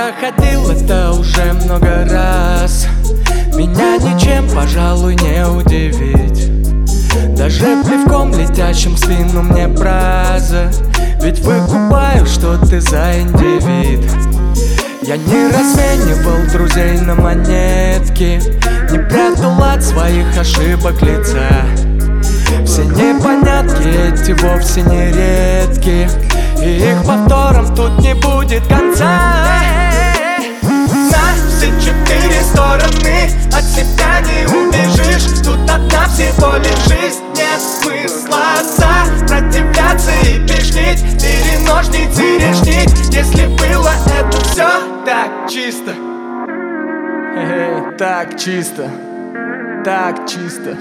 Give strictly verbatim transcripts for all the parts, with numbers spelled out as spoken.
проходил это уже много раз. Меня ничем, пожалуй, не удивить. Даже плевком, летящим в спину мне браза. Ведь выкупаю, что ты за индивид. Я не разменивал друзей на монетки, не прятал от своих ошибок лица. Все непонятки эти вовсе не редки, и их повтором тут не будет конца. На все четыре стороны от себя не убежишь. Тут одна всего лишь жизнь, нет смысла сопротивляться и пешнить. Бери ножницы, решнить, если было это все так чисто. Хе-хе, так чисто, так чисто.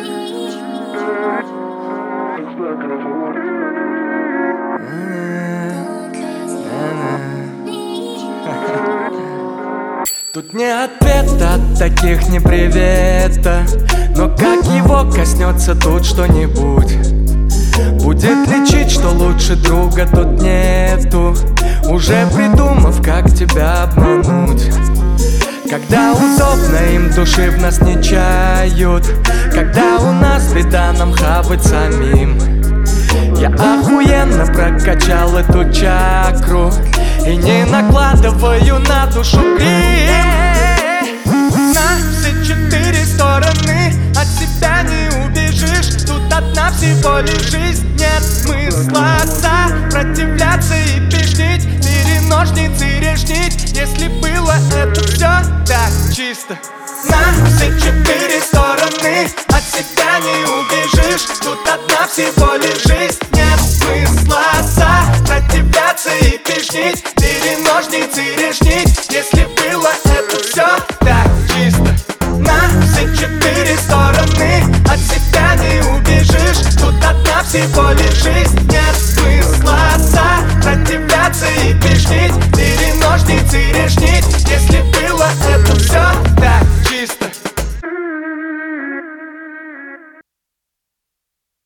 Тут не ответа от таких, не привета. Но как его коснется тут что-нибудь, будет лечить, что лучше друга тут нету, уже придумав, как тебя обмануть. Когда удобно, им души в нас не чают. Когда у нас беда, нам хавать самим. Я охуенно прокачал эту чакру и не накладываю на душу грим. На все четыре стороны от себя не убежишь. Тут одна всего лишь жизнь, нет смысла сопротивляться и пешнить. Бери ножницы, решнить, если было это все так чисто. На все четыре стороны от себя не убежишь. Тут одна всего лишь жизнь, нет смысла сопротивляться и пешнить. Бери ножницы, решнить, если было это все